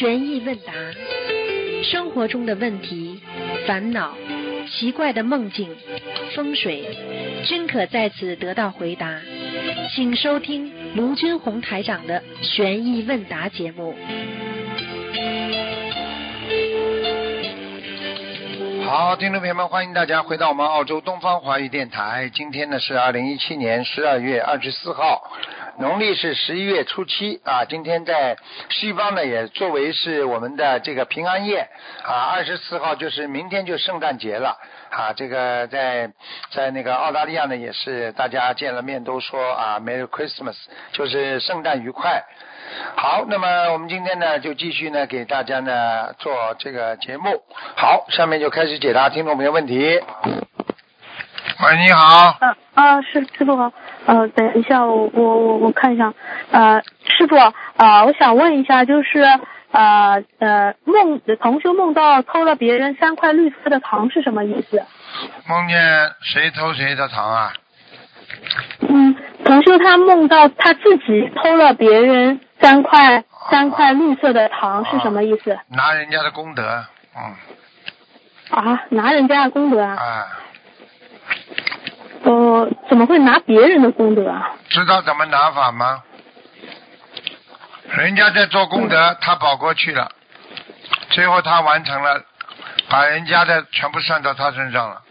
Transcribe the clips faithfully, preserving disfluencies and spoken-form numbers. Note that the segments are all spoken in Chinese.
悬疑问答，生活中的问题、烦恼、奇怪的梦境、风水，均可在此得到回答。请收听卢军红台长的悬疑问答节目。 好，听众朋友们，欢迎大家回到我们澳洲东方华语电台。今天呢是二零一七年十二月二十四号，农历是十一月初七啊。今天在西方呢也作为是我们的这个平安夜啊，二十四号就是明天就圣诞节了啊。这个在在那个澳大利亚呢也是大家见了面都说啊 Merry Christmas， 就是圣诞愉快。好，那么我们今天呢就继续呢给大家呢做这个节目。好，下面就开始解答听众朋友问题。喂，你好。 呃呃，师师傅好，呃，等一下，我我我我看一下，呃，师傅，呃，我想问一下，就是呃呃梦同修梦到偷了别人三块绿色的糖是什么意思？ 梦见谁偷谁的糖啊？ 嗯，同修他梦到他自己偷了别人三块三块绿色的糖是什么意思？ 拿人家的功德，嗯。 啊，拿人家的功德啊？ 啊。 呃，怎么会拿别人的功德啊？ 知道怎么拿法吗？人家在做功德，嗯、他跑过去了，最后他完成了，把人家的全部算到他身上了。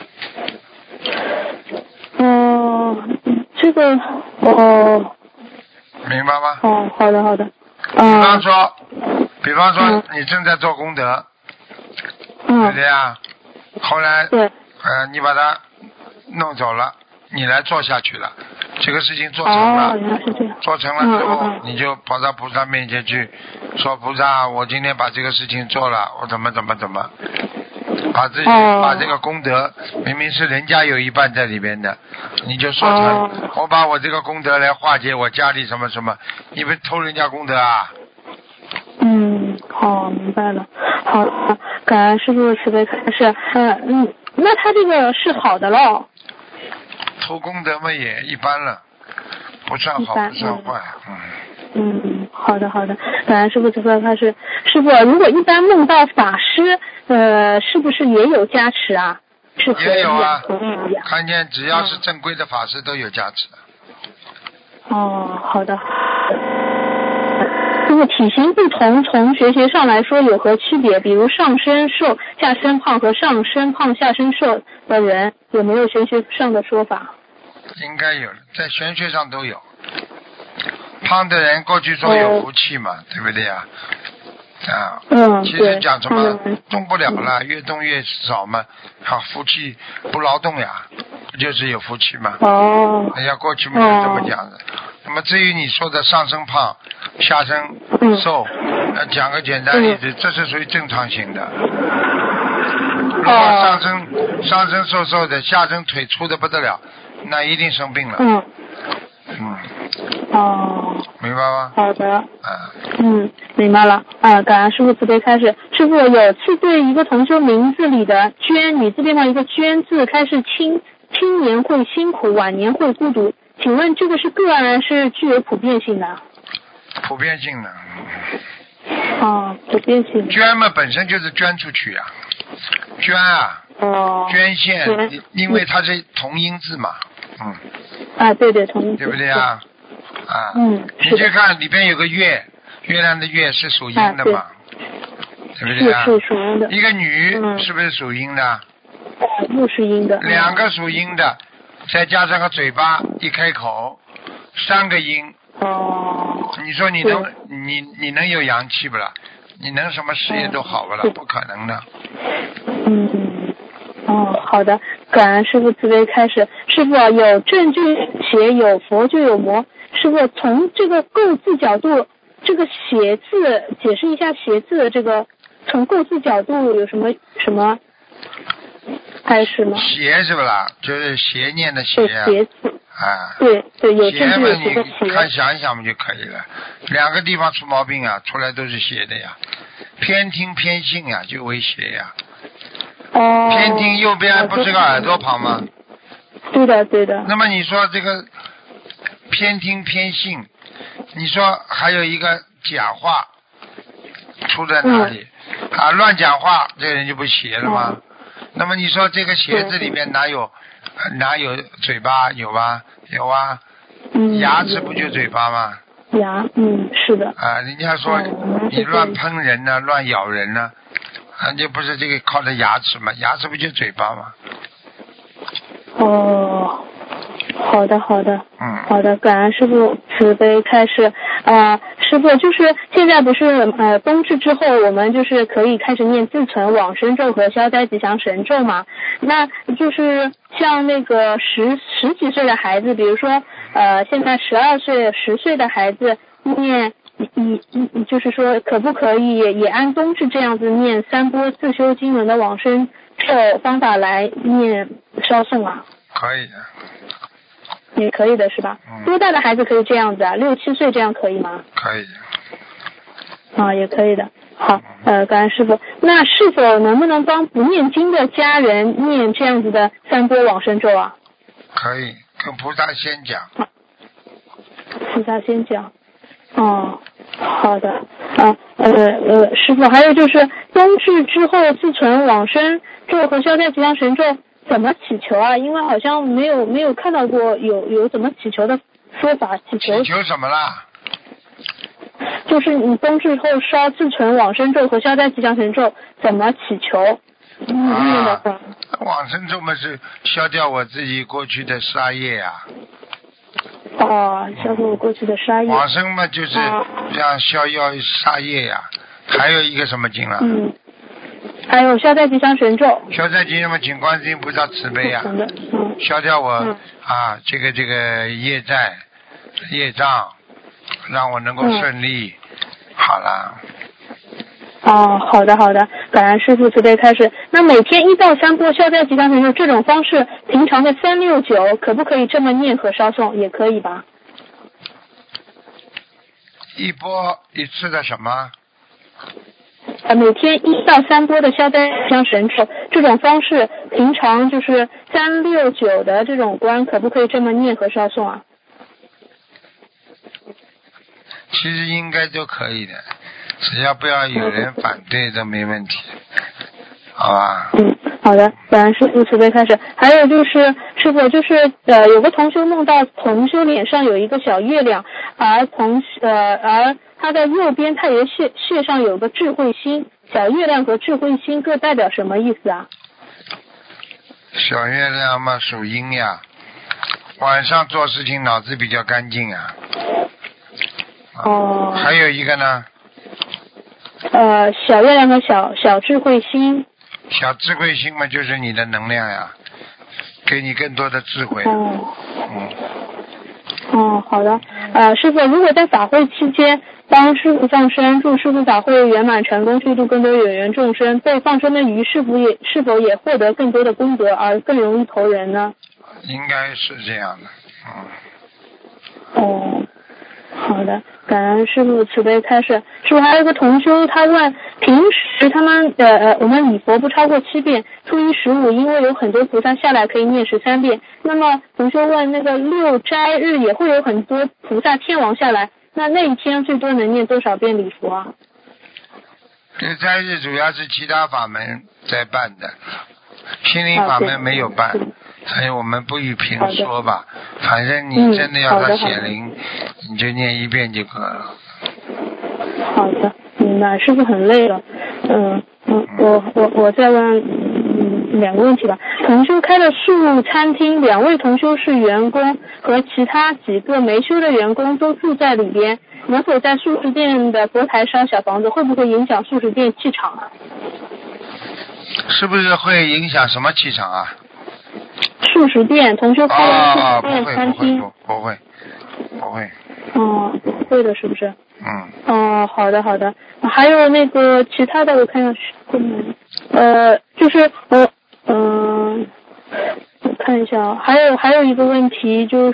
哦、呃，这个哦。 明白吗？ 哦，好的好的。 比方说，嗯、比方说你正在做功德，嗯、对不对啊？后来， 对， 呃，你把它弄走了，你来做下去了，这个事情做成了， 哦、原来是这样。 做成了之后， 嗯嗯、 你就跑到菩萨面前去，说菩萨，我今天把这个事情做了，我怎么怎么怎么，把自己、哦、把这个功德，明明是人家有一半在里边的，你就说成、哦、我把我这个功德来化解我家里什么什么，你不是偷人家功德啊？ 嗯，好，明白了。好，感恩师父慈悲开示。嗯嗯，那他这个是好的咯？ 偷功德嘛也一般了，不算好不算坏。嗯。 嗯，好的好的，感恩师父慈悲开示。师父，如果一般梦到法师，呃，是不是也有加持啊？是也有啊，看见只要是正规的法师都有加持。 哦，好的。这个体型不同，从学学上来说有何区别？比如上身瘦、下身胖和上身胖、下身瘦的人，有没有玄学上的说法？ 应该有，在玄学上都有。胖的人过去说有福气嘛，哦、对不对呀？啊， 嗯， 其实讲什么动不了了，嗯、越动越少嘛，好福气不劳动呀，不就是有福气嘛？ 哦， 人家过去没有这么讲的。哦、那么至于你说的上身胖、下身瘦，嗯、讲个简单例子，嗯、这是属于正常型的。如果上身、哦、上身瘦瘦的，下身腿粗的不得了，那一定生病了。 嗯。 嗯。 哦。 明白吗？ 好的。 啊。 嗯，明白了。啊，感恩师父慈悲开示。师父有次对一个同修名字里的娟女字边旁一个娟字开始青青年会辛苦，晚年会孤独。请问这个是个案是具有普遍性的？ 普遍性的。 哦，普遍性的。 捐嘛本身就是捐出去啊，捐啊， 哦， 捐献，因为它是同音字嘛，嗯。 啊，对对，同音字。 对不对啊？啊， 嗯， 你去看里边有个月，月亮的月是属阴的嘛，啊、对, 对不对啊？ 是属阴的。 一个女、 嗯、 是不是属阴的？ 啊，又是阴的。 两个属阴的，再加上个嘴巴一开口，三个阴。 哦。 你说你能你你能有阳气不啦？你能什么事业都好不啦？不可能的。 嗯。哦，好的，感恩师父慈悲开示。师父啊，有正就有邪，有佛就有魔。师父从这个构字角度，这个邪字解释一下邪字的这个，从构字角度有什么什么开示吗？ 邪是不啦？就是邪念的邪啊。 邪字。 啊。 对对，有正就有邪邪的邪。 看想一想嘛就可以了。两个地方出毛病啊，出来都是邪的呀。偏听偏信啊，就为邪呀。 哦。 偏听右边不是个耳朵旁吗？ 对的对的。 那么你说这个偏听偏信，你说还有一个假话， 出在哪里？嗯、啊，乱讲话，这个人就不邪了吗？嗯、那么你说这个鞋子里面哪有哪有嘴巴？有吧？有啊。嗯。牙齿不就嘴巴吗？ 牙，嗯，是的。 啊，人家说你乱喷人呢、啊，乱咬人呢、啊，那就不是这个靠着牙齿吗？牙齿不就嘴巴吗？ 哦。好的，好的， 嗯， 好的，感恩师父慈悲开示。啊、呃，师父就是现在不是呃冬至之后，我们就是可以开始念自存往生咒和消灾吉祥神咒嘛？那就是像那个十十几岁的孩子，比如说呃现在十二岁、十岁的孩子念，以以就是说可不可以也按冬至这样子念三波自修经文的往生咒方法来念烧送啊？ 可以的。 也可以的是吧？嗯、多大的孩子可以这样子啊？六七岁这样可以吗？ 可以。 啊，也可以的。好，呃，感恩师父。那是否能不能帮不念经的家人念这样子的三波往生咒啊？ 可以，跟菩萨先讲。 啊、菩萨先讲。哦，好的。啊，呃呃，师父，还有就是冬至之后自存往生咒和消灾吉祥神咒怎么祈求啊？因为好像没有没有看到过有有怎么祈求的说法。祈求祈求什么啦？ 就是你冬至后烧自存往生咒和消灾吉祥神咒怎么祈求？嗯， 啊，往生咒嘛是消掉我自己过去的杀业呀、 啊。哦，消掉我过去的杀业。 往生嘛就是让消药杀业呀、啊。还有一个什么经了？ 嗯。还有消灾吉祥神咒。 消灾吉祥嘛，请观世音菩萨慈悲呀、啊嗯， 消掉我、 嗯、 啊这个这个业债业障，让我能够顺利。嗯、好了。 哦，好的好的，感恩师父慈悲开始。那每天一到三波消灾吉祥神咒这种方式，平常的三六九可不可以这么念和烧诵？也可以吧？ 一波一次的什么？ 呃，每天一到三波的消灾吉祥神咒这种方式，平常就是三六九的这种关，可不可以这么念和烧诵啊？ 其实应该都可以的，只要不要有人反对都没问题，好吧？ 嗯，好的，感恩师父慈悲开始。还有就是师父就是呃有个同修梦到同修脸上有一个小月亮，而同呃而他的右边太阳穴穴上有个智慧心，小月亮和智慧心各代表什么意思啊？ 小月亮嘛属阴呀，晚上做事情脑子比较干净啊。 哦。 还有一个呢？ 呃，小月亮和小小智慧心。 小智慧心嘛，就是你的能量呀，给你更多的智慧。 哦。 嗯。 哦，好的。呃，师父，如果在法会期间帮师父放生，祝师父法会圆满成功，去度更多有缘众生，被放生的鱼是否也是否也获得更多的功德，而更容易投人呢？ 应该是这样的。 嗯。哦。好的，感恩师父慈悲开示。师父，还有一个同修，他问，平时他们呃呃，我们礼佛不超过七遍，初一十五因为有很多菩萨下来可以念十三遍。那么同修问，那个六斋日也会有很多菩萨天王下来，那那一天最多能念多少遍礼佛啊？ 六斋日主要是其他法门在办的，心灵法门没有办。啊，所以我们不予评说吧，反正你真的要他显灵，嗯、你就念一遍就可了。 好的，明白。师父很累了，嗯嗯，我我我再问嗯两个问题吧。同修开的素餐厅，两位同修是员工，和其他几个没修的员工都住在里边，能否在素食店的佛台烧小房子？会不会影响素食店气场啊？ 是不是会影响什么气场啊？ 素食店，同修开的素食店餐厅。 不不会，不会。 哦，不会的，是不是？ 嗯。 哦，好的好的。还有那个其他的，我看一下，呃，就是呃嗯、呃，我看一下，还有还有一个问题就是，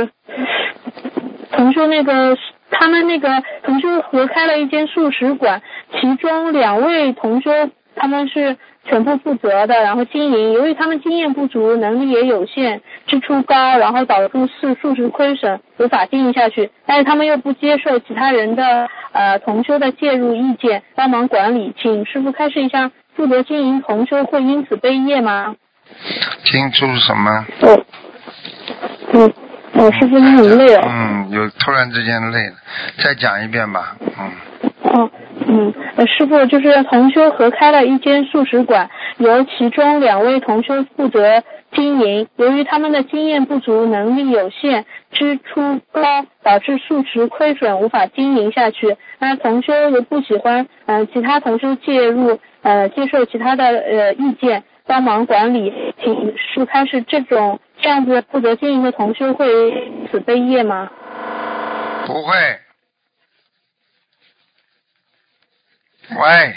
同修那个他们那个同修合开了一间素食馆，其中两位同修他们是全部负责的，然后经营，由于他们经验不足，能力也有限，支出高，然后导致素素食亏损，无法经营下去。但是他们又不接受其他人的呃同修的介入意见，帮忙管理，请师傅开示一下，负责经营同修会因此背业吗？ 听出什么？ 哦，嗯，哦，师傅你很累哦。 嗯，有突然之间累了，再讲一遍吧。嗯。 哦，嗯，呃，师傅就是同修合开了一间素食馆，由其中两位同修负责经营。由于他们的经验不足，能力有限，支出高，导致素食亏损，无法经营下去。那同修又不喜欢，嗯、呃，其他同修介入，呃，接受其他的呃意见，帮忙管理，请师开是这种这样子负责经营的同修会因此背业吗？ 不会。喂，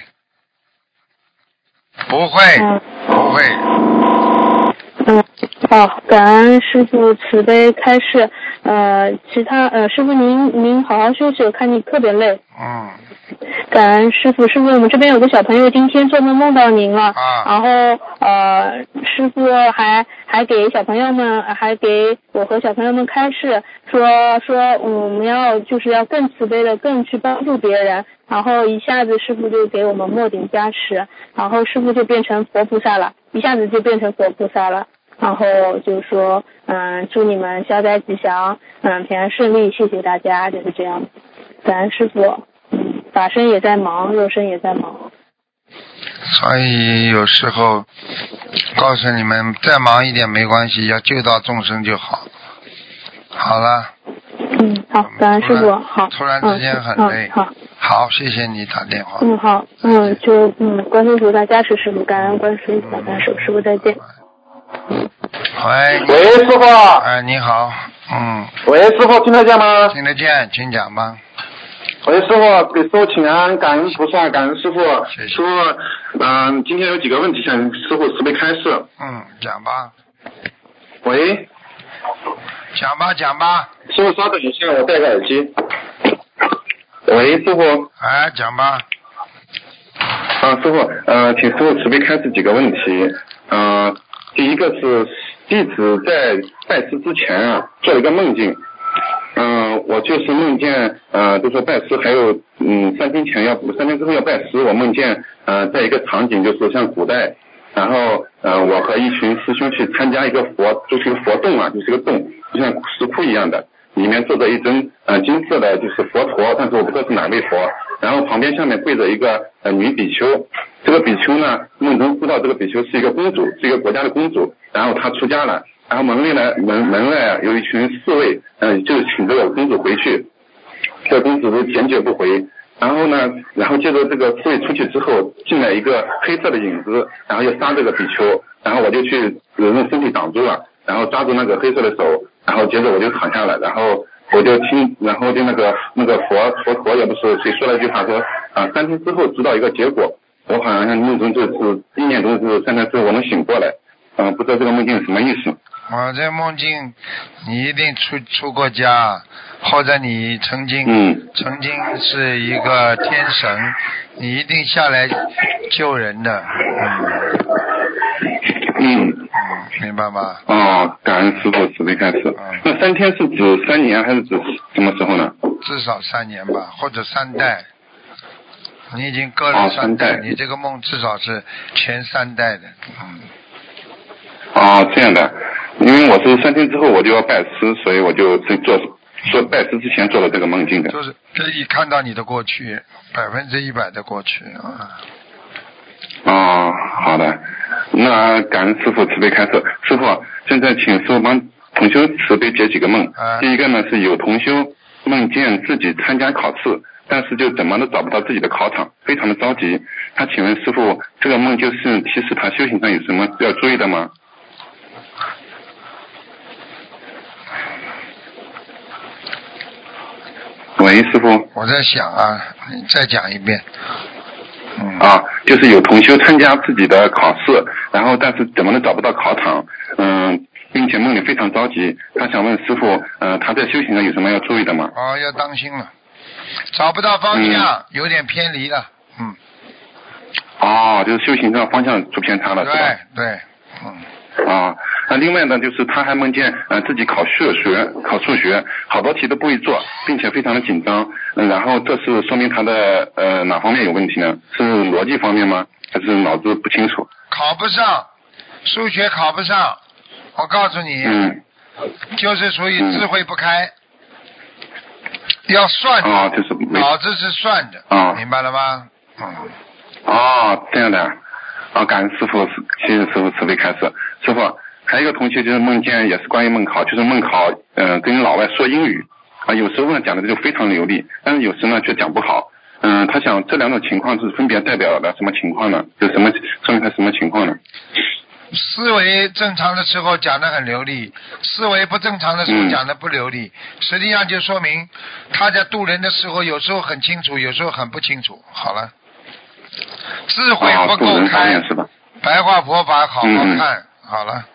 不会， 嗯、 不会。 嗯，好，感恩师傅慈悲开示。呃，其他呃，师傅您您好好休息，我看你特别累。 嗯。 感恩师傅，师傅我们这边有个小朋友今天做梦梦到您了， 啊、 然后呃，师傅还还给小朋友们，还给我和小朋友们开示，说说我们要就是要更慈悲的，更去帮助别人。然后一下子师傅就给我们末顶加持，然后师傅就变成佛菩萨了，一下子就变成佛菩萨了。然后就说嗯，祝你们消灾吉祥，嗯，平安顺利，谢谢大家，就是这样。感恩师傅。嗯，法身也在忙，肉身也在忙。 所以有时候告诉你们，再忙一点没关系，要救到众生就好。好了。 嗯，好，感恩师傅，好。 突然之间很累。 嗯，好。 好，谢谢你打电话。 嗯，好，嗯，就嗯，观世菩萨加持师傅，感恩观世菩萨加持师傅，再见。 喂。 喂，师傅。 哎，你好。嗯。 喂，师傅，听得见吗？ 听得见，请讲吧。 喂，师傅，给师傅请安，感恩菩萨，感恩师傅。 谢谢。 师傅，嗯、呃，今天有几个问题想师傅慈悲开示。 嗯，讲吧。 喂。 讲吧，讲吧。 师傅稍等一下，我戴个耳机。喂，师傅。 哎，讲吧。 啊，师傅，呃，请师傅慈悲开示几个问题。呃，第一个是弟子在拜师之前啊，做了一个梦境。嗯、呃，我就是梦见，呃，就说拜师还有，嗯，三天前要，三天之后要拜师，我梦见，呃，在一个场景就是像古代，然后，呃，我和一群师兄去参加一个佛，就是一个佛洞啊，就是一个洞，就像石窟一样的，里面坐着一尊，呃，金色的就是佛陀，但是我不知道是哪位佛，然后旁边下面跪着一个，呃，女比丘，这个比丘呢，梦中知道这个比丘是一个公主，是一个国家的公主，然后她出家了。然后门内呢，门门外啊有一群侍卫，嗯、呃，就请这个公主回去，这个公主是坚决不回。然后呢，然后接着这个侍卫出去之后，进来一个黑色的影子，然后要杀这个比丘，然后我就去用身体挡住了，然后抓住那个黑色的手，然后接着我就躺下来，然后我就听，然后就那个那个佛佛陀也不是谁说了一句话说啊，三天之后知道一个结果，我好像梦中就是意念中是三天之后我能醒过来，嗯、呃，不知道这个梦境什么意思。 我在梦境，你一定出出过家，或者你曾经、 嗯、 曾经是一个天神，你一定下来救人的。 嗯。嗯。 嗯，明白吗？ 哦，感恩师父慈悲开始。嗯。那三天是指三年还是指什么时候呢？ 至少三年吧，或者三代。你已经隔了三代， 哦、三代你这个梦至少是前三代的。嗯。 哦，这样的，因为我是三天之后我就要拜师，所以我就做说拜师之前做了这个梦境的。 就是可以看到你的过去，百分之一百的过去啊。 哦，好的，那感恩师父慈悲开示。师父，现在请师父帮同修慈悲解几个梦。 啊、 第一个呢是有同修梦见自己参加考试，但是就怎么都找不到自己的考场，非常的着急。他请问师父，这个梦就是提示他修行上有什么要注意的吗？喂，师傅。 我在想啊，你再讲一遍。嗯。 啊，就是有同修参加自己的考试，然后但是怎么都找不到考场，嗯，并且梦里非常着急，他想问师傅，呃，他在修行上有什么要注意的吗？ 哦，要当心了，找不到方向，嗯、有点偏离了，嗯。 哦，就是修行上方向出偏差了，是吧？ 对对，嗯。 啊，那另外呢，就是他还梦见呃自己考数学，考数学好多题都不会做，并且非常的紧张。嗯，然后这是说明他的呃哪方面有问题呢？是逻辑方面吗？还是脑子不清楚？ 考不上，数学考不上，我告诉你， 嗯， 就是属于智慧不开，嗯、要算的， 啊，就是脑子是算的， 啊， 明白了吗？嗯。 哦，这样的。啊，感恩师傅，谢谢师傅慈悲开示。师傅，还有一个同学就是梦见，也是关于梦考，就是梦考，嗯、呃，跟老外说英语啊，有时候呢讲的就非常流利，但是有时呢却讲不好。嗯，他想这两种情况是分别代表了什么情况呢？就什么说明他什么情况呢？ 思维正常的时候讲得很流利，思维不正常的时候讲得不流利，嗯、实际上就说明他在渡人的时候有时候很清楚，有时候很不清楚。好了。智慧不够开， 哦、 白话佛法好好看， 嗯、 好了。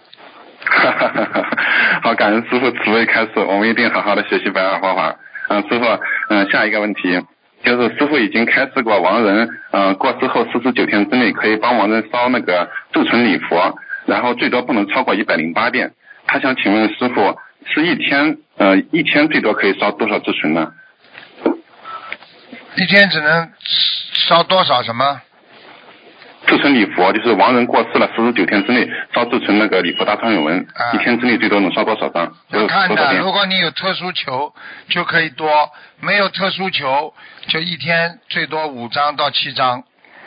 好，感恩师傅慈悲开示，我们一定好好的学习白话佛法。嗯，师傅，嗯，下一个问题就是师傅已经开示过亡人，嗯，过世后四十九天之内可以帮亡人烧那个助存礼佛，然后最多不能超过一百零八遍。他想请问师傅，是一天，呃，一天最多可以烧多少助存呢？ 一天只能烧多少什么？ 助存礼佛，就是亡人过世了四十九天之内烧助存那个礼佛大忏悔文，啊、一天之内最多能烧多少张？ 要看的，如果你有特殊求就可以多，没有特殊求就一天最多五张到七张。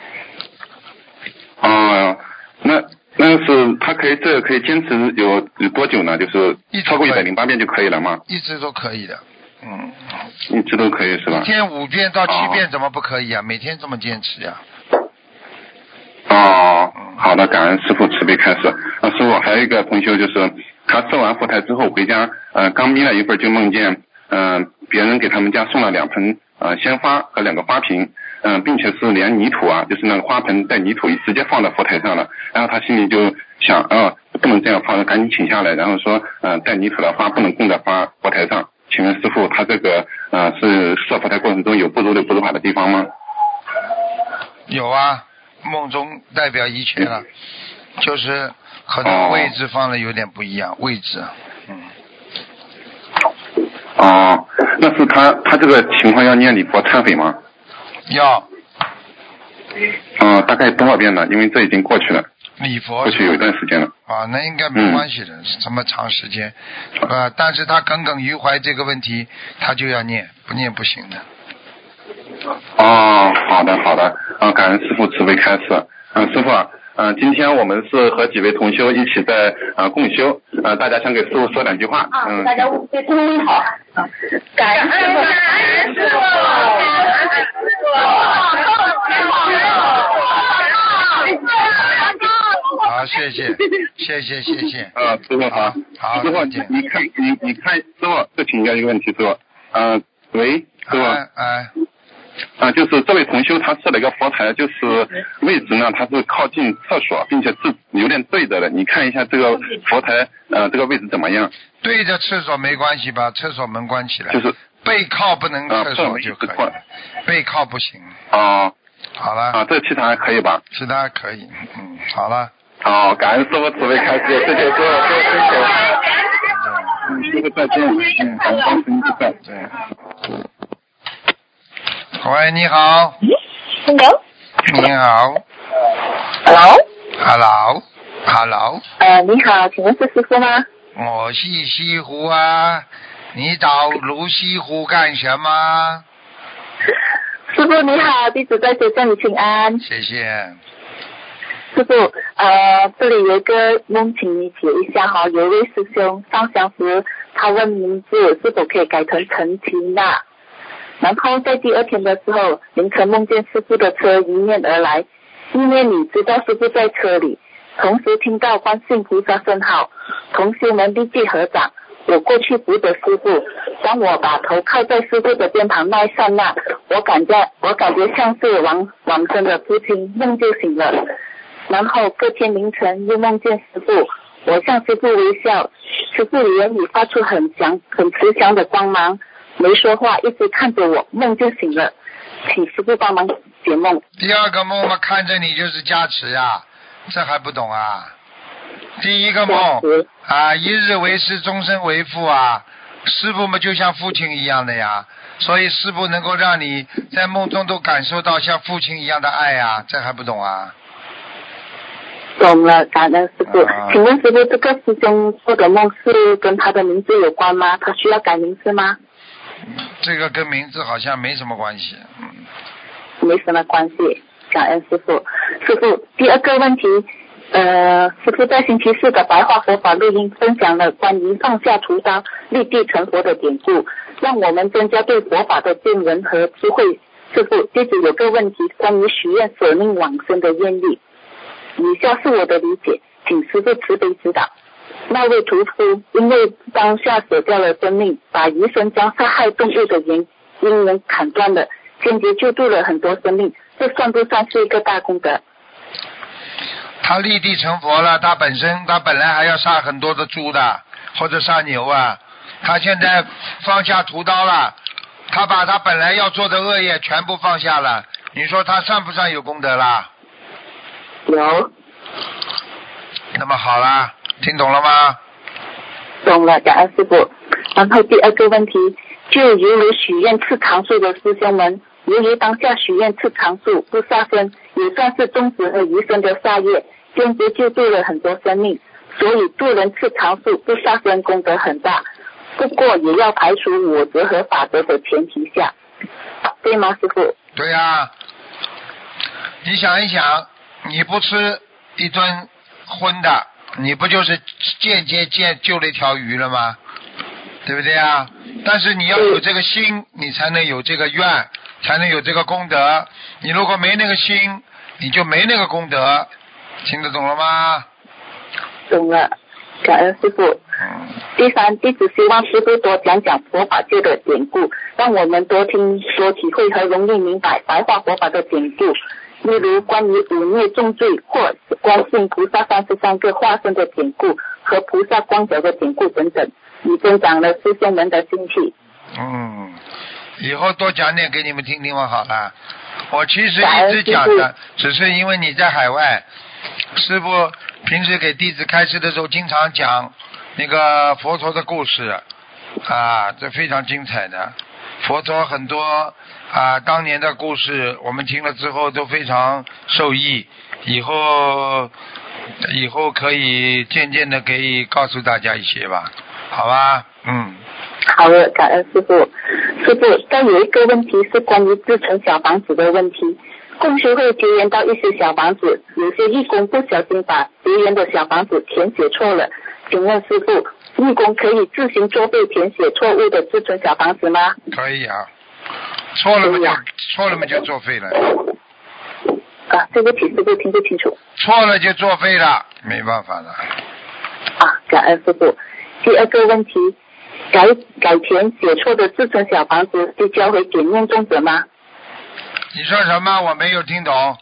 哦，那那是他可以这个可以坚持有有多久呢？就是超过一百零八遍就可以了吗？ 一直都可以的。嗯， 一直都可以是吧？ 一天五遍到七遍怎么不可以啊？哦、每天这么坚持呀、 啊？哦，好的，感恩师父慈悲开示。啊，师父还有一个同修就是他设完佛台之后回家，呃，刚眯了一会儿就梦见，嗯、呃，别人给他们家送了两盆呃鲜花和两个花瓶，嗯、呃，并且是连泥土啊，就是那个花盆带泥土直接放在佛台上了。然后他心里就想，啊、呃，不能这样放，赶紧请下来，然后说，嗯、呃，带泥土的花不能供在花佛台上。请问师父，他这个呃是设佛台过程中有不如理不如法的地方吗？ 有啊，梦中代表一切了，就是可能位置放的有点不一样，哦、位置，嗯。 哦，那是他他这个情况要念礼佛忏悔吗？ 要。 嗯、呃，大概多少遍呢？因为这已经过去了。 礼佛过去有一段时间了啊，那应该没关系的，嗯、这么长时间，啊，但是他耿耿于怀这个问题，他就要念，不念不行的。 哦，好的好的，啊，感恩师父慈悲开示。嗯，师父，嗯、呃，今天我们是和几位同修一起在啊、呃、共修，呃，大家想给师父说两句话。嗯， 大家对师父好。感恩师父，感恩师父，感恩师父。 好，谢谢，谢谢，谢谢。 啊，师傅好。 好， 师傅，你你看，你你看，师傅，再请教一个问题，师傅。呃，喂，师傅。 哎哎。 啊，就是这位同修他设了一个佛台，就是位置呢，它是靠近厕所，并且是有点对着的。你看一下这个佛台，呃，这个位置怎么样？ 对着厕所没关系吧？厕所门关起来。 就是背靠不能厕所就可以了，背靠不行。 哦。 好了。 啊，这其他还可以吧？ 其他还可以，嗯，好了。 好，感恩师父慈悲开示，谢谢师父，谢谢师父。嗯，师父再见，嗯，感恩师父再见。 喂，你好。 Hello。 你好。 Hello。 Hello。Hello。 呃，你好，请问是师傅吗？ 我是西湖啊，你找卢西湖干什么？ 师傅你好，弟子在这向你请安。 谢谢。 师傅，呃，这里有一个梦，请你解一下哈。有一位师兄上香时，他问名字是否可以改成陈缇娜。然后在第二天的时候，凌晨梦见师父的车迎面而来，意念里知道师父在车里，同时听到观世音菩萨圣号，同修们立即合掌。我过去扶着师父，当我把头靠在师父的肩膀那一刹那，我感觉我感觉像是往往生的父亲，梦就醒了。然后隔天凌晨又梦见师父，我向师父微笑，师父眼里发出很强很慈祥的光芒，没说话，一直看着我，梦就醒了，请师父帮忙解梦。 第二个梦嘛，看着你就是加持呀、啊，这还不懂啊？ 第一个梦啊，一日为师，终身为父啊，师父嘛就像父亲一样的呀，所以师父能够让你在梦中都感受到像父亲一样的爱啊，这还不懂啊？ 懂了，感恩师父。啊、请问师父，这个师兄做的梦是跟他的名字有关吗？他需要改名字吗？ 这个跟名字好像没什么关系。嗯， 没什么关系，感恩师父。师父，第二个问题，呃，师父在星期四的白话佛法录音分享了关于放下屠刀、立地成佛的典故，让我们增加对佛法的见闻和智慧。师父，弟子有个问题，关于许愿舍命往生的愿力。以下是我的理解，请师父慈悲指导。那位屠夫因为当下舍掉了生命，把余生将杀害动物的原因缘砍断了，间接救度了很多生命，这算不算是一个大功德？ 他立地成佛了，他本身他本来还要杀很多的猪的，或者杀牛啊，他现在放下屠刀了，他把他本来要做的恶业全部放下了，你说他算不算有功德啦？ 有。 那么好啦，听懂了吗？ 懂了，感恩师父。然后第二个问题，就犹如许愿吃长寿的师兄们，由于当下许愿吃长寿不杀生，也算是终止了余生的杀业，间接救度了很多生命，所以度人吃长寿不杀生功德很大。不过也要排除我则和法则的前提下，对吗，师父？ 对呀、啊，你想一想，你不吃一顿荤的，你不就是间接间救了一条鱼了吗？对不对啊？但是你要有这个心，你才能有这个愿，才能有这个功德。你如果没那个心，你就没那个功德。听得懂了吗？ 懂了，感恩师父。第三，弟子希望师父多讲讲佛法界的典故，让我们多听多体会和容易明白白话佛法的典故，例如关于五孽重罪或观世音菩萨三十三个化身的典故和菩萨光脚的典故等等，以增长了师兄们的心气。 嗯，以后多讲点给你们听听嘛，好了。我其实一直讲的，只是因为你在海外，师父平时给弟子开示的时候经常讲那个佛陀的故事啊，这非常精彩的。佛陀很多啊当年的故事，我们听了之后都非常受益，以后以后可以渐渐的可以告诉大家一些吧，好吧？嗯。 好的，感恩师父。师父，但有一个问题是关于自成小房子的问题。共修会结缘到一些小房子，有些义工不小心把结缘的小房子填写错了，请问师父，义工可以自行作废填写错误的自存小房子吗？ 可以啊，错了嘛就、啊、错了嘛就作废了。 啊，对不起，师父听不清楚。 错了就作废了，没办法了。 啊，感恩师父。第二个问题，改改填写错的自存小房子就交回给念诵者吗？ 你说什么？我没有听懂。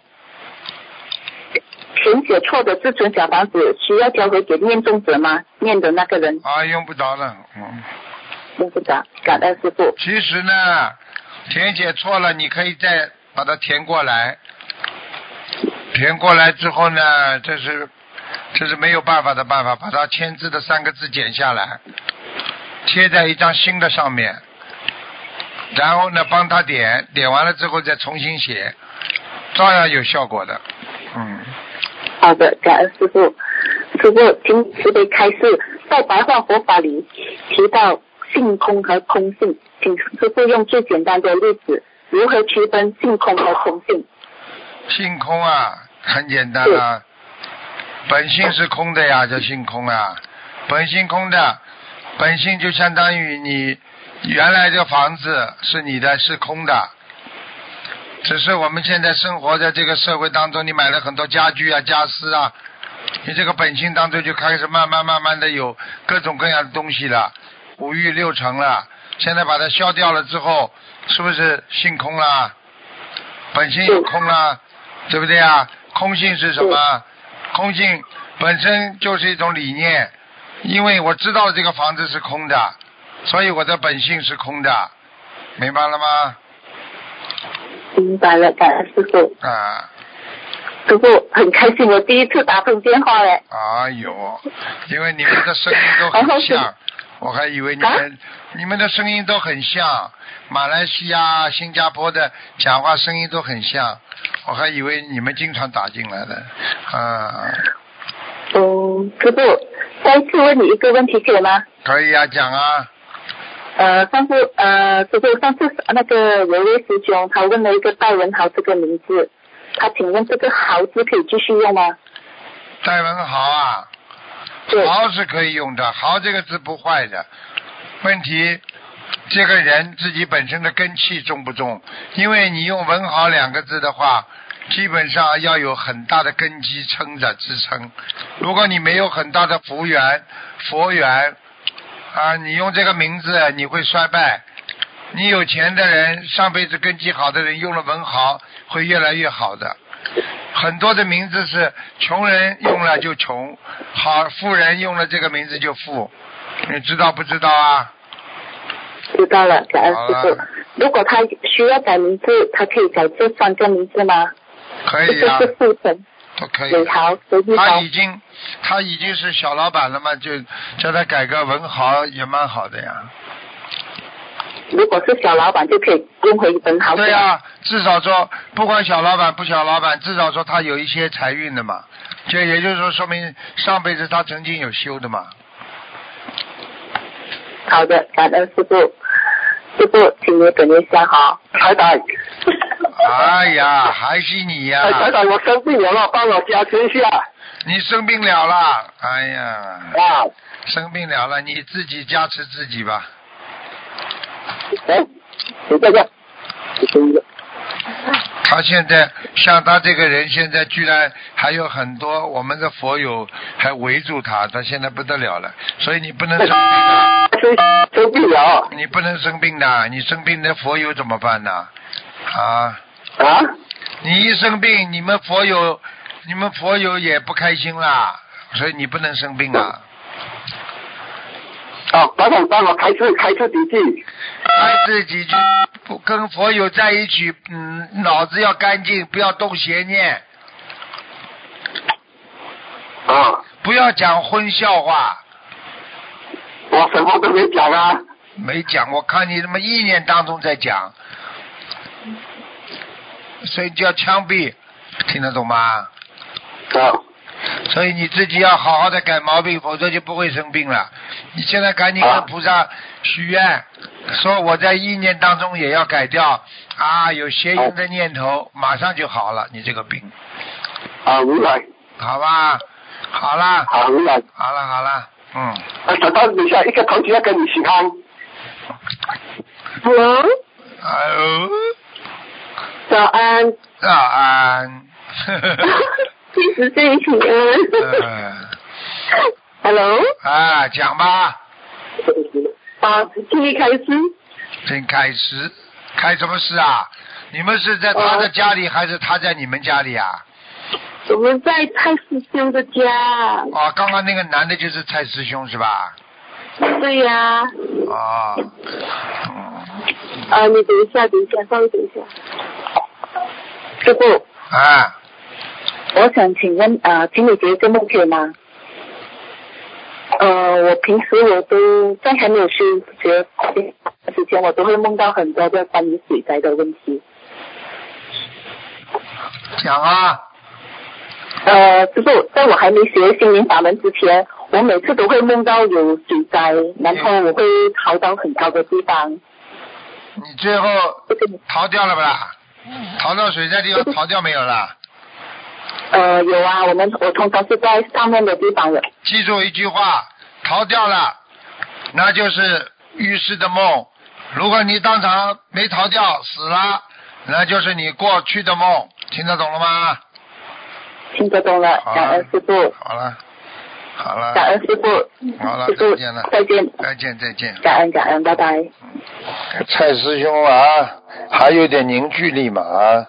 填写错的自存小房子需要交回给念诵者吗？念的那个人。 啊，用不着了。嗯。 用不着，感恩师父。 其实呢，填写错了，你可以再把它填过来。填过来之后呢，这是这是没有办法的办法，把它签字的三个字剪下来，贴在一张新的上面。然后呢，帮他点，点完了之后再重新写，照样有效果的。嗯。 好的，感恩师父。师父，请慈悲开示，在白话佛法里提到性空和空性，请师父用最简单的例子，如何区分性空和空性？ 性空啊，很简单啊，本性是空的呀，叫性空啊。本性空的，本性就相当于你原来这个房子是你的，是空的，只是我们现在生活在这个社会当中，你买了很多家具啊、家私啊，你这个本性当中就开始慢慢慢慢的有各种各样的东西了，五欲六尘了。现在把它消掉了之后，是不是性空了？本性有空了，对不对啊？空性是什么？空性本身就是一种理念，因为我知道这个房子是空的，所以我的本性是空的，明白了吗？ 明白了，感恩师父。 啊， 师傅很开心，我第一次打通电话嘞。 哎呦，因为你们的声音都很像，我还以为你们、啊、你们的声音都很像，马来西亚、新加坡的讲话声音都很像，我还以为你们经常打进来的，啊。 哦，师傅，再次问你一个问题可以吗？ 可以啊，讲啊。 呃，上次呃，师傅上次那个有位师兄他问了一个戴文豪这个名字。他请问这个豪字可以继续用吗？ 戴文豪啊，豪是可以用的，豪这个字不坏的。问题，这个人自己本身的根气重不重？因为你用文豪两个字的话，基本上要有很大的根基撑着支撑。如果你没有很大的福缘、佛缘啊，你用这个名字你会衰败。你有钱的人，上辈子根基好的人用了文豪会越来越好的。很多的名字是穷人用了就穷，好富人用了这个名字就富，你知道不知道啊？ 知道了，感恩师父。如果他需要改名字，他可以改这三个名字吗？ 可以啊， 这是富城都可以。 伟豪、随机豪。 他已经他已经是小老板了嘛，就叫他改个文豪也蛮好的呀。 如果是小老板就可以用回文豪。 对呀、啊，至少说不管小老板不小老板，至少说他有一些财运的嘛，这也就是说说明上辈子他曾经有修的嘛。 好的，感恩师父。师父，请你等一下哈， 台长。 哎呀，还是你呀、 啊！台长，我生病了，帮我加持一下。 你生病了啦！哎呀。 啊。 生病了了，你自己加持自己吧。 哎，谁在这？ 他现在像他这个人，现在居然还有很多我们的佛友还围住他，他现在不得了了，所以你不能生病的。 生病了。 你不能生病的，你生病的佛友怎么办呢？啊？ 啊？ 你一生病，你们佛友，你们佛友也不开心啦，所以你不能生病啊。 啊，帮我帮我开示开示几句， 开示几句，跟佛友在一起，嗯，脑子要干净，不要动邪念。 啊。 不要讲荤笑话。 我什么都没讲啊。 没讲，我看你他妈意念当中在讲，所以就要枪毙，听得懂吗？ 啊。 所以你自己要好好的改毛病，否则就不会生病了。你现在赶紧跟菩萨许愿，说我在意念当中也要改掉啊，有邪淫的念头，马上就好了，你这个病。 啊，明白。 好吧，好了。 好，明白。 好了，好了，嗯。 啊，等等一下，一个同学要跟你请安。 Hello。 Hello。 早安。 早安。 第十岁请安。Hello。 啊，讲吧。 啊，请你开始。 请开始，开什么事啊？你们是在他的家里，还是他在你们家里啊？ 我们在蔡师兄的家。 哦，刚刚那个男的就是蔡师兄是吧？ 对呀、啊。 哦。嗯。 啊，你等一下，等一下，稍微等一下。师傅。 啊。 我想请问啊、呃，请你解一个梦可以吗？呃，我平时我都在还没有修学之前，我都会梦到很多的关于水灾的问题。 讲啊。 呃，师傅，在我还没学心灵法门之前，我每次都会梦到有水灾，然后我会逃到很高的地方。 你最后逃掉了不啦？逃到水灾地方逃掉没有啦？ 呃，有啊，我们我通常是在上面的地方的。 记住一句话，逃掉了，那就是预示的梦。如果你当场没逃掉，死了，那就是你过去的梦。听得懂了吗？ 听得懂了，感恩师父。 好了，好了。 感恩师父。 好了， 师父再见了。 再见。 再见，再见。 感恩感恩，拜拜。 蔡师兄啊，还有点凝聚力嘛啊。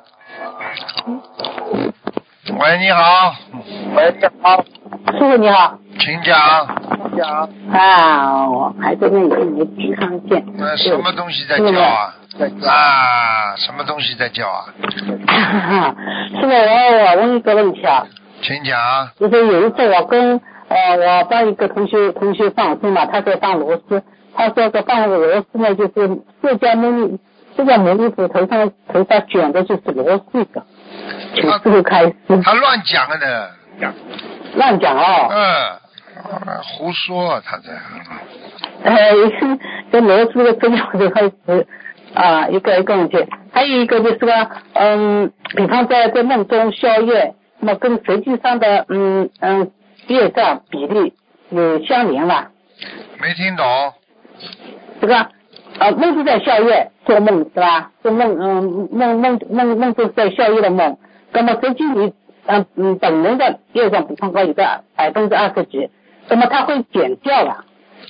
喂，你好。 喂，你好。 师傅你好。 请讲。 请讲。 啊，我还在那里跟你地上见。 那什么东西在叫啊？ 啊，什么东西在叫啊？ 师傅，我我问一个问题啊， 请讲。 就是有一次我跟呃我帮一个同学同学放生嘛，他在放螺丝，他说这放螺丝呢，就是释迦牟尼释迦牟尼佛头上头上卷的就是螺丝的，请师傅开示。 他乱讲了的。 乱讲哦。 嗯，胡说他这。 呃，这螺丝的真的开始啊，一个一个问题，还有一个就是个嗯，比方在在梦中宵夜，那么跟实际上的嗯嗯业障比例有相连吧？ 没听懂。 这个呃梦是在宵夜做梦是吧？做梦嗯梦梦梦梦就是在宵夜的梦，那么实际你嗯嗯本人的业障比方说有个百分之二十几，那么它会减掉了。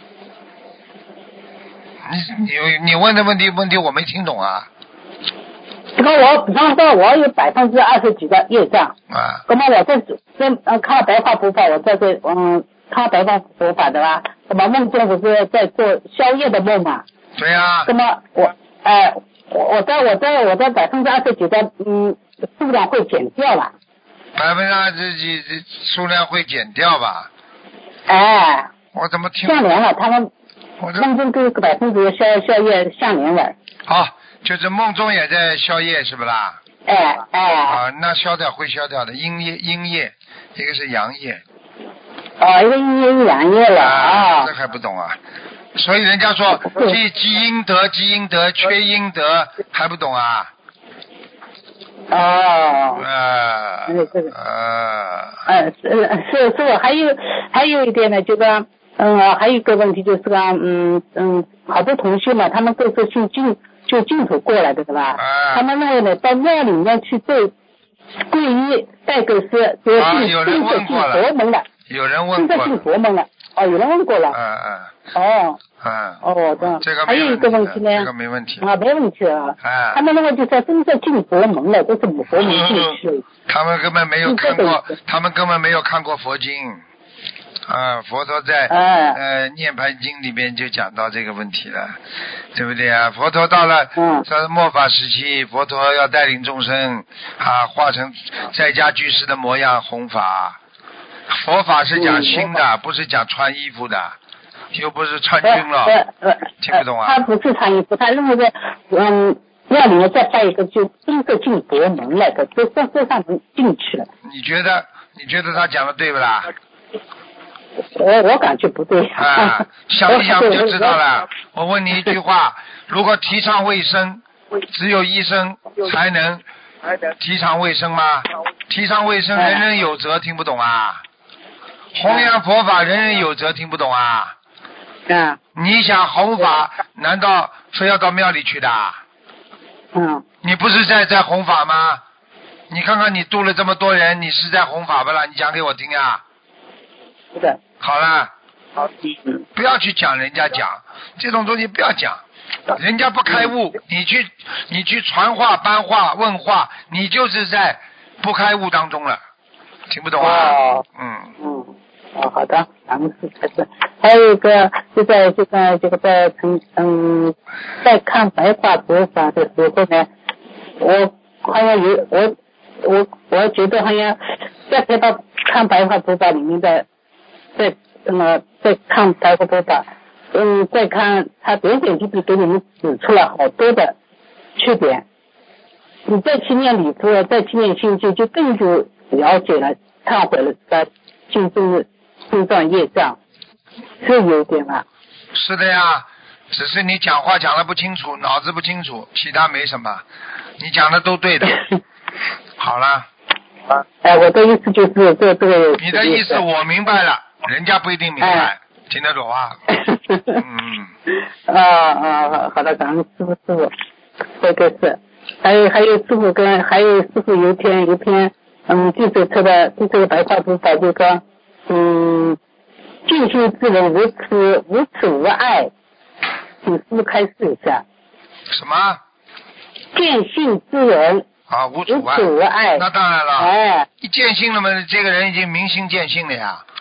你你你问的问题问题我没听懂啊。 这个我比方说我有百分之二十几的业障啊， 那么我在在呃看白话佛法，我在这嗯看白话佛法的吧，那么梦中不是在做宵夜的梦嘛？ 对呀、啊。 那么我哎、呃、我我在我在我在百分之二十几的嗯数量会减掉了。 百分之二十几数量会减掉吧？ 哎。 我怎么听？ 相连了，他们。梦中跟百分之宵宵夜相连了。 好，就是梦中也在宵夜是不啦？ 哎哎。 啊，那消掉会消掉的，阴夜阴夜，一个是阳夜。 哦，一个阴夜一阳夜了啊。 这还不懂啊？所以人家说积积阴德积阴德缺阴德还不懂啊？ 哦。 啊。 嗯，这个。 呃。 呃，是是是，还有还有一点呢，就是。嗯，还有一个问题就是个，嗯嗯，好多同学嘛，他们都是信净就净土过来的，是吧？ 啊、 他们认为呢，到庙里面去对皈依拜个师，就进进着进佛门了。 有人问过了。进着进佛门了。哦，有人问过了。 嗯嗯。 哦。 嗯。 哦，这样。 这个还有一个问题呢。 这个没问题。 啊，没问题啊。 啊。 他们认为就是真正进佛门了，都是母佛门进去了。 他们根本没有看过，他们根本没有看过佛经。啊，佛陀在、 哎、 呃《涅槃经》里边就讲到这个问题了，对不对啊？佛陀到了在末法时期，佛陀要带领众生啊，化成在家居士的模样弘法。佛法是讲心的，嗯、不是讲穿衣服的，又不是穿军了， 呃呃、 听不懂啊？ 他不是穿衣服，他认为的嗯，庙里面再拜一个就真正进佛门了的，就这这上能进去了。 你觉得你觉得他讲的对不啦？ 我我感觉不对。 啊，想一想就知道了。我问你一句话：如果提倡卫生，只有医生才能提倡卫生吗？提倡卫生，人人有责，听不懂啊？弘扬佛法，人人有责，听不懂啊？ 嗯。 你想弘法，难道非要到庙里去的？ 嗯。 你不是在在弘法吗？你看看你度了这么多人，你是在弘法不啦？你讲给我听啊！ 是的。 好了，好，不要去讲人家讲这种东西，不要讲，人家不开悟，你去你去传话、搬话、问话，你就是在不开悟当中了，听不懂啊？ 哦、 嗯嗯，哦，好的，咱们是开始，还有一个就在就在这个在嗯嗯在看白话佛法的时候呢，我好像有我我我觉得好像在白话看白话佛法里面的。在那么在看白话佛法，嗯，再看他点点滴滴给你们指出了好多的缺点。你再去念礼佛，再去念心经，就更就了解了、忏悔了他心中的心脏业障，是有点了。 是的呀，只是你讲话讲的不清楚，脑子不清楚，其他没什么，你讲的都对的。好了。 啊，哎，我的意思就是这这个。 你的意思我明白了。人家不一定明白，哎、听得懂啊？嗯。 啊啊，好的，感恩师傅师傅，这个是，还有还有师傅跟还有师傅有一篇有一篇嗯记者车的记者白话佛法这个嗯尽心之人无耻无耻无爱，请师傅开示一下。 什么？ 见性之人。 啊，无耻无爱。无耻无爱。 那当然了。 哎。 一见性了嘛，这个人已经明心见性了呀。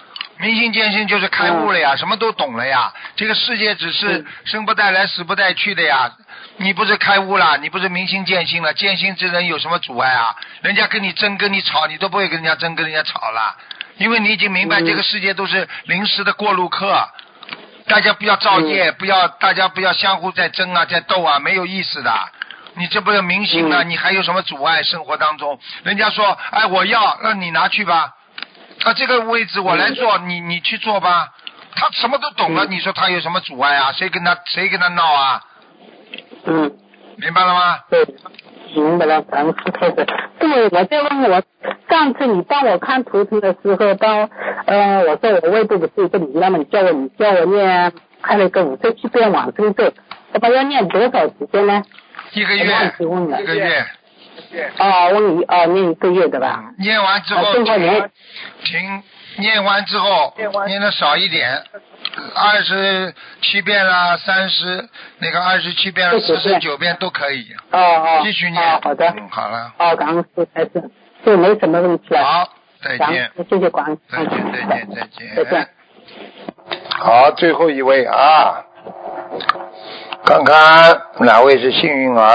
明心见性就是开悟了呀，什么都懂了呀。这个世界只是生不带来死不带去的呀。你不是开悟了，你不是明心见性了，见性之人有什么阻碍啊？人家跟你争跟你吵，你都不会跟人家争跟人家吵了，因为你已经明白这个世界都是临时的过路客。大家不要造业，不要大家不要相互在争啊在斗啊，没有意思的。你这不是明心了，你还有什么阻碍？生活当中人家说哎我要，那你拿去吧，啊这个位置我来做，你你去做吧。他什么都懂了，你说他有什么阻碍啊？谁跟他谁跟他闹啊？ 嗯， 明白了吗？ 对，明白了，咱们是开始。对，我再问我，上次你帮我看图腾的时候，当呃我说我胃部不是一个谜，那么你叫我你叫我念看了一个五十七遍往生咒，那么要念多少时间呢？ 一个月，一个月。 哦，问你哦，念一个月的吧？ 念完之后啊、 停，停，念完之后念的少一点。二十七遍啦，三十那个二十七遍了，四十九遍都可以。 哦哦， 继续念。 哦，好的。 嗯，好了。 哦，感恩师开始，就没什么问题了。 好，再见。 谢谢感恩。 再见，再见，再见。 再见。 好，最后一位啊，看看哪位是幸运儿。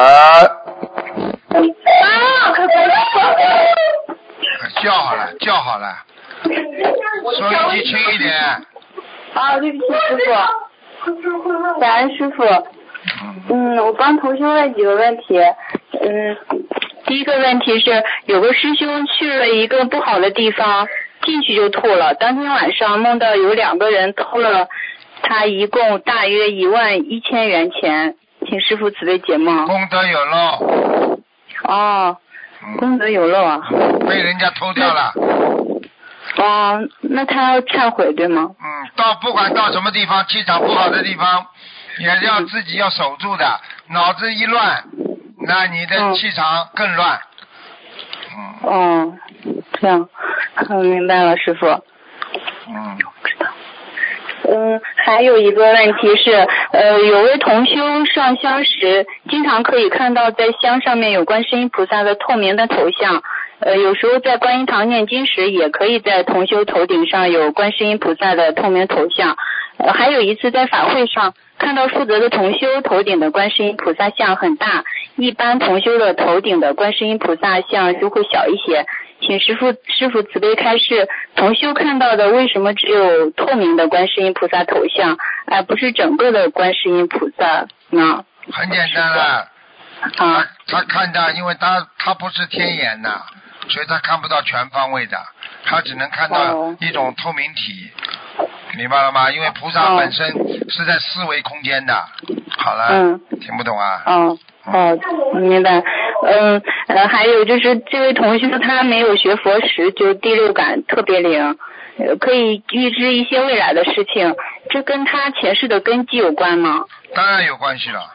啊！ 叫好了，叫好了。收音机轻一点。 啊，对不起，师傅，感恩师傅。嗯，我帮同修问几个问题。嗯，第一个问题是，有个师兄去了一个不好的地方，进去就吐了。当天晚上梦到有两个人偷了他一共大约一万一千元钱，请师傅慈悲解梦。 功德有漏。 哦，功德有漏啊。 被人家偷掉了。 哦，那他要忏悔对吗？ 嗯，到不管到什么地方，气场不好的地方，也是要自己要守住的。脑子一乱，那你的气场更乱。 嗯。哦，这样，嗯，明白了，师傅。 嗯。 知道。嗯，还有一个问题是，呃，有位同修上香时，经常可以看到在香上面有观世音菩萨的透明的头像。呃，有时候在观音堂念经时，也可以在同修头顶上有观世音菩萨的透明头像。呃，还有一次在法会上看到负责的同修头顶的观世音菩萨像很大，一般同修的头顶的观世音菩萨像就会小一些。请师父师父慈悲开示，同修看到的为什么只有透明的观世音菩萨头像，而不是整个的观世音菩萨呢？ 很简单了。 啊。 他他看到，因为他他不是天眼的。所以他看不到全方位的，他只能看到一种透明体，哦、明白了吗？因为菩萨本身是在四维空间的。好了， 嗯， 听不懂啊？ 哦哦，明白。嗯呃，还有就是这位同学他没有学佛时就第六感特别灵，呃，可以预知一些未来的事情，这跟他前世的根基有关吗？ 当然有关系了。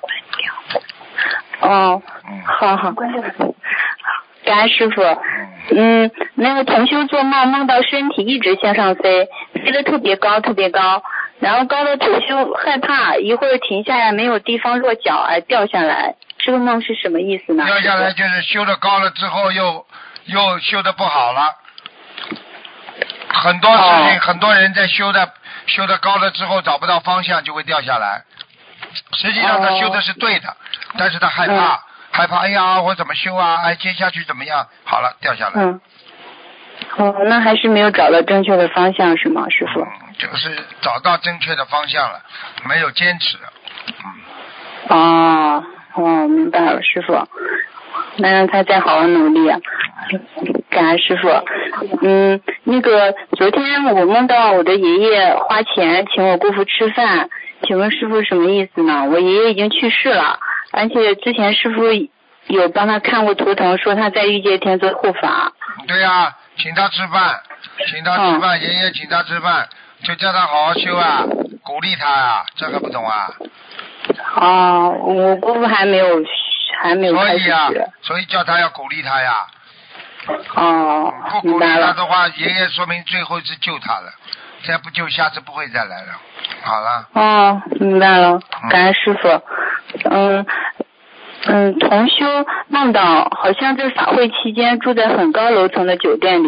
哦，嗯、好好。感恩师傅，嗯，那个同修做梦梦到身体一直向上飞，飞得特别高特别高，然后高的同修害怕，一会儿停下来没有地方落脚而掉下来，这个梦是什么意思呢？ 掉下来就是修得高了之后又又修得不好了，很多事情、哦、很多人在修的修得高了之后找不到方向就会掉下来，实际上他修的是对的，哦、但是他害怕。嗯害怕，哎呀，我怎么修啊？哎，接下去怎么样？好了，掉下来。 嗯。哦，那还是没有找到正确的方向是吗，师傅？ 嗯，就是找到正确的方向了，没有坚持。 嗯。哦，哦，明白了，师傅。那让他再好好努力啊！感恩师傅。嗯，那个昨天我梦到我的爷爷花钱请我姑父吃饭，请问师傅什么意思呢？我爷爷已经去世了。而且之前师傅有帮他看过图腾，说他在欲界天做护法。 对呀、啊，请他吃饭，请他吃饭，嗯、爷爷请他吃饭，就叫他好好修啊，鼓励他啊，这个不懂啊？ 哦，我姑父还没有还没有开始学。所以啊， 所以叫他要鼓励他呀。 哦， 不鼓励他的话，爷爷说明最后是救他了，再不救，下次不会再来了。好了。 哦，明白了，感恩师傅。嗯嗯，同修梦到好像在法会期间住在很高楼层的酒店里，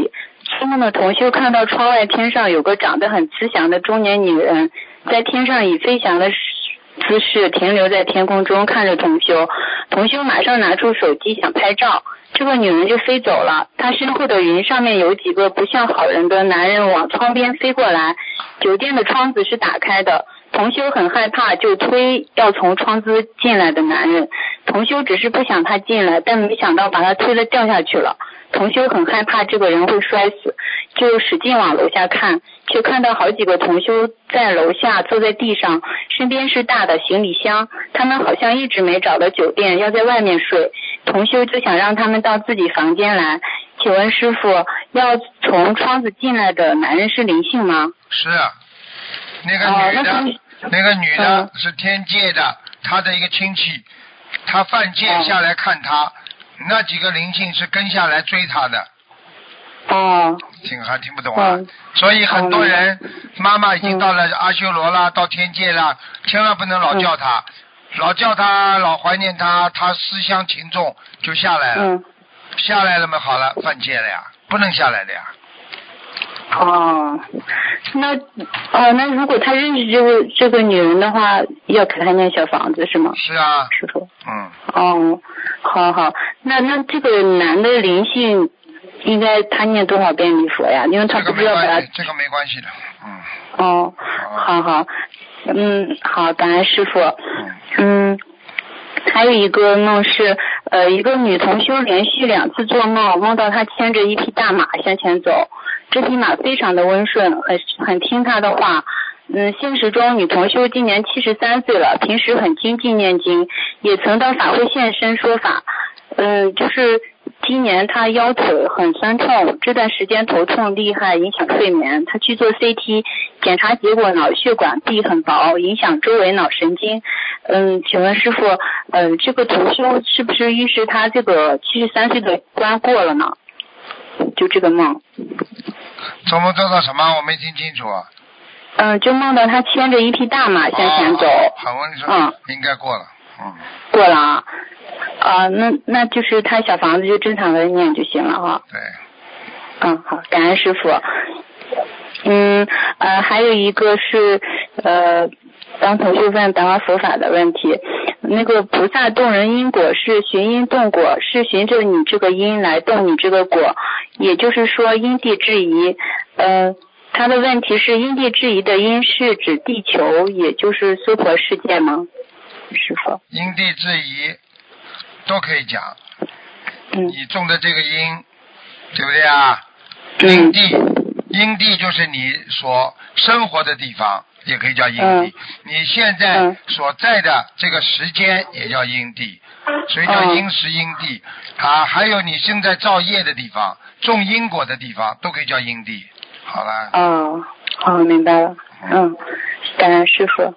做梦的同修看到窗外天上有个长得很慈祥的中年女人，在天上以飞翔的姿势停留在天空中，看着同修。同修马上拿出手机想拍照，这个女人就飞走了。她身后的云上面有几个不像好人的男人往窗边飞过来，酒店的窗子是打开的。同修很害怕，就推要从窗子进来的男人。同修只是不想他进来，但没想到把他推了掉下去了。同修很害怕这个人会摔死，就使劲往楼下看，却看到好几个同修在楼下坐在地上，身边是大的行李箱，他们好像一直没找到酒店，要在外面睡。同修就想让他们到自己房间来。请问师傅，要从窗子进来的男人是灵性吗？ 是，那个女的、哦、那, 那个女的是天界的，她的一个亲戚，她犯戒下来看她、哦，那几个灵性是跟下来追她的。 哦， 听还听不懂啊、嗯？所以很多人、嗯、妈妈已经到了阿修罗啦、嗯，到天界啦，千万不能老叫她、嗯，老叫她，老怀念她，她思乡情重就下来了。嗯，下来了嘛，好了，犯戒了呀，不能下来的呀。 哦，那哦，那如果他认识这个这个女人的话，要给他念小房子是吗？ 是啊， 师傅。 嗯。 哦，好好，那那这个男的灵性，应该他念多少遍礼佛呀？因为他不知道把他。 这个没关系的，嗯。 哦，好好，嗯，好，感恩师傅。嗯。还有一个梦是，呃，一个女同修连续两次做梦，梦到她牵着一匹大马向前走，这匹马非常的温顺，很很听她的话。嗯，现实中女同修今年七十三岁了，平时很精进念经，也曾到法会现身说法。嗯，就是今年她腰腿很酸痛，这段时间头痛厉害，影响睡眠。她去做 C T， 检查结果脑血管壁很薄，影响周围脑神经。嗯，请问师傅，嗯，这个同修是不是预示他这个七十三岁的关过了呢？就这个梦。 做梦做到什么？我没听清楚。 嗯，就梦到他牵着一匹大马向前走。 哦、好，我跟你说， 嗯， 应该过了。嗯。 过了啊。啊，那那就是他小房子就正常的念就行了哈。 对。 嗯，好，感恩师傅。嗯，呃，还有一个是呃。当同学问白话佛法的问题，那个菩萨动人因果是循因动果，是循着你这个因来动你这个果，也就是说因地制宜。呃，他的问题是因地制宜的因是指地球，也就是娑婆世界吗？是否？ 因地制宜都可以讲。 嗯。 你种的这个因，对不对啊？因地，嗯、因地就是你所生活的地方。也可以叫因地、嗯，你现在所在的这个时间也叫因地，所以叫因时因地、嗯、啊。还有你现在造业的地方、种因果的地方，都可以叫因地。好了。 哦，好，明白了。嗯，感恩师傅。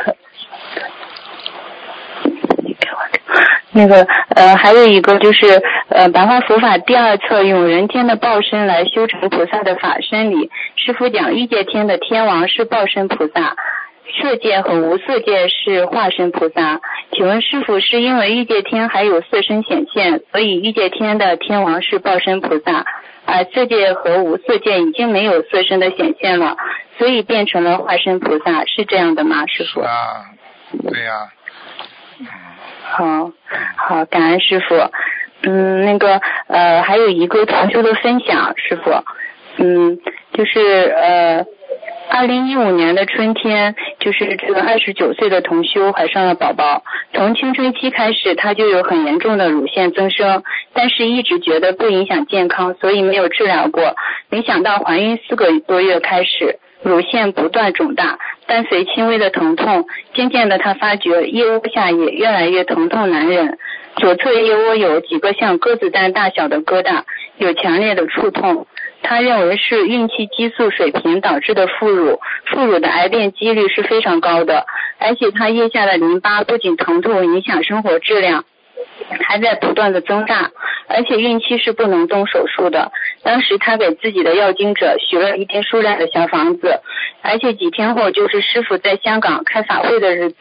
那个呃，还有一个就是呃，白话佛法第二册用人间的报身来修成菩萨的法身里，师父讲欲界天的天王是报身菩萨，色界和无色界是化身菩萨。请问师父，是因为欲界天还有色身显现，所以欲界天的天王是报身菩萨，而色界和无色界已经没有色身的显现了，所以变成了化身菩萨，是这样的吗？师父？ 啊，对呀、啊。 好，好，感恩师傅。嗯，那个呃，还有一个同修的分享，师傅，嗯，就是呃，二零一五年的春天，就是这个二十九岁的同修怀上了宝宝，从青春期开始，他就有很严重的乳腺增生，但是一直觉得不影响健康，所以没有治疗过。没想到怀孕四个多月开始，乳腺不断肿大，伴随轻微的疼痛，渐渐的他发觉腋窝下也越来越疼痛难忍，左侧腋窝有几个像鸽子蛋大小的疙瘩，有强烈的触痛。他认为是孕期激素水平导致的副乳，副乳的癌变几率是非常高的，而且他腋下的淋巴不仅疼痛影响生活质量，还在不断的增大，而且孕期是不能动手术的。当时他给自己的要经者许了一定数量的小房子，而且几天后就是师父在香港开法会的日子，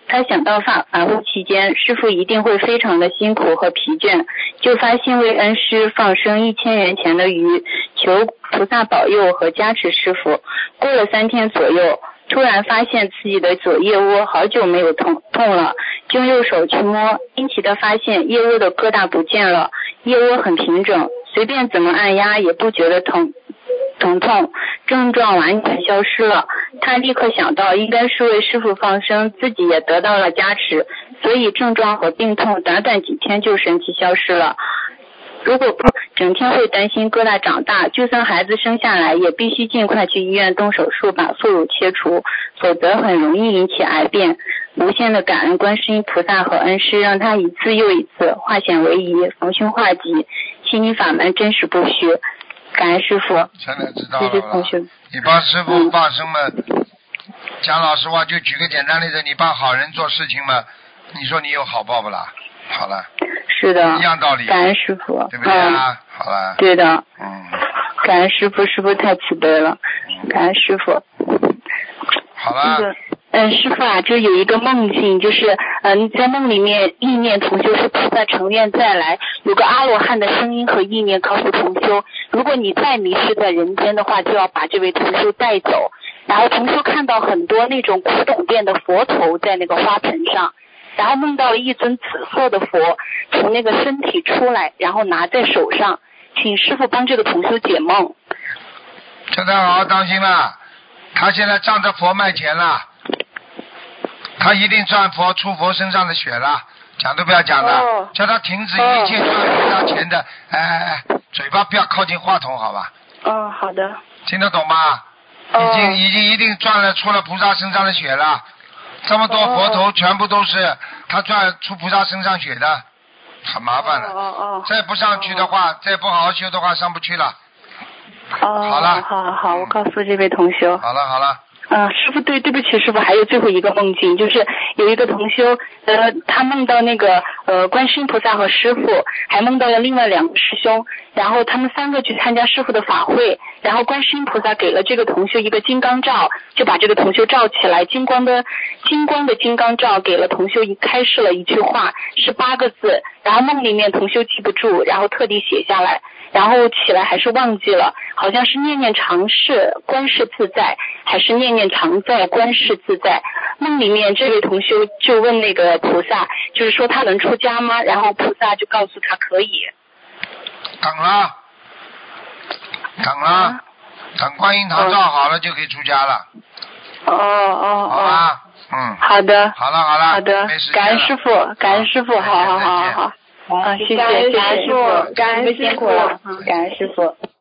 他想到法法会期间，师父一定会非常的辛苦和疲倦，就发心为恩师放生一千元钱的鱼，求菩萨保佑和加持师父。过了三天左右，突然发现自己的左腋窝好久没有痛痛了，就用右手去摸，惊奇的发现腋窝的疙瘩不见了，腋窝很平整，随便怎么按压也不觉得疼疼痛，症状完全消失了。他立刻想到应该是为师父放生，自己也得到了加持，所以症状和病痛短短几天就神奇消失了。如果不整天会担心疙瘩长大，就算孩子生下来也必须尽快去医院动手术把副乳切除，否则很容易引起癌变。无限的感恩观世音菩萨和恩师，让他一次又一次化险为夷，逢凶化吉，心灵法门真实不虚。感恩师父。 现在知道了吧？你帮师父放生嘛、嗯、讲老实话，就举个简单例子，你帮好人做事情嘛，你说你有好报不啦？好了。 是的， 一样道理。 感恩师父， 对不对啊？ 嗯、 好了。 对的。 嗯。 感恩师父，师父太慈悲了。感恩师父。 好了。 那个，嗯，师父啊，就有一个梦境，就是嗯，在梦里面意念同修是菩萨成愿再来，有个阿罗汉的声音和意念告诉同修，如果你再迷失在人间的话，就要把这位同修带走。然后同修看到很多那种古董店的佛头在那个花盆上。然后梦到了一尊紫色的佛从那个身体出来，然后拿在手上，请师父帮这个同修解梦。 叫他好好当心了，他现在仗着佛卖钱了，他一定赚佛出佛身上的血了，讲都不要讲了，哦、叫他停止一切赚菩萨钱的，哎哎哎，嘴巴不要靠近话筒，好吧？ 嗯，好的。 听得懂吗？哦、已经已经一定赚了出了菩萨身上的血了。这么多佛头全部都是他赚出菩萨身上血的，很麻烦了。 哦哦。 再不上去的话，哦、再不好好修的话，上不去了。 哦。好了。好好好，我告诉这位同修。 好了好了。 嗯，师父，对，对不起，师父，还有最后一个梦境，就是有一个同修，呃，他梦到那个呃观世音菩萨和师父，还梦到了另外两个师兄，然后他们三个去参加师父的法会，然后观世音菩萨给了这个同修一个金刚罩，就把这个同修罩起来，金光的金光的金刚罩给了同修一开示了一句话，是八个字，然后梦里面同修记不住，然后特地写下来。然后起来还是忘记了，好像是念念常事观世自在，还是念念常在观世自在。梦里面这位同修就问那个菩萨，就是说他能出家吗？然后菩萨就告诉他可以。 等了，等了，啊、等观音堂照好了就可以出家了。 哦哦哦。 好吧，嗯。 好的。 好了好了。 好的。感恩师父，感恩师父，好好好好好。啊，谢谢，感恩师傅，感恩师傅，感恩师傅。